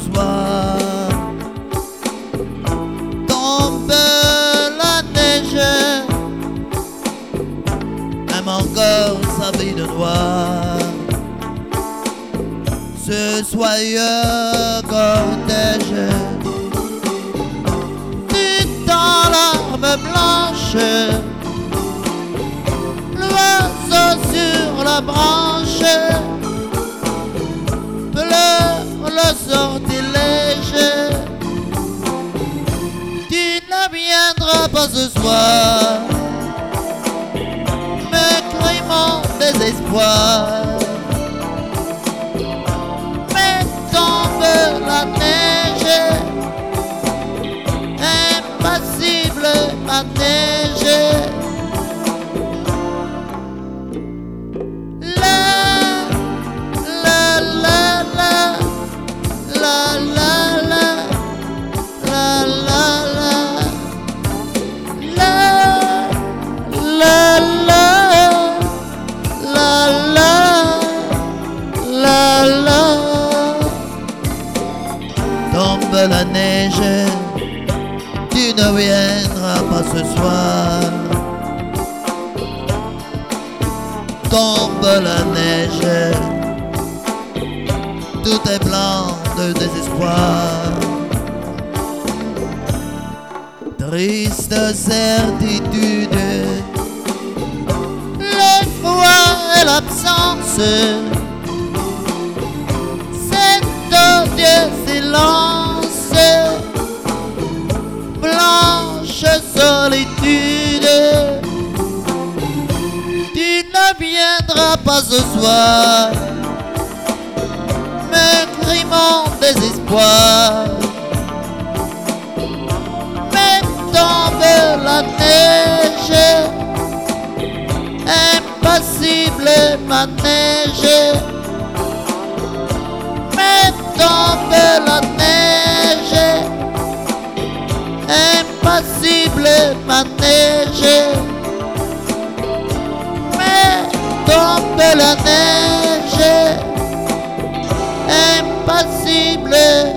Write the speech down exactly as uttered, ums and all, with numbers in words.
soir. Tombe la neige, même encore sa vie de noir. Ce soyeux cortège dit dans l'arme blanche, l'oiseau sur la branche pleure le sortilège. Tu ne viendras pas ce soir, mais crie mon désespoir. Mais tombe la neige, impassible ma neige. Tombe la neige, tu ne viendras pas ce soir. Tombe la neige, tout est blanc de désespoir. Triste certitude, l'effroi et l'absence, cet odieux silence, blanche solitude. Tu ne viendras pas ce soir, mais crie mon désespoir. Mais tombe la neige, impassible ma neige. Mais tombe la neige, impassible ma neige. Mais tombe la neige, impassible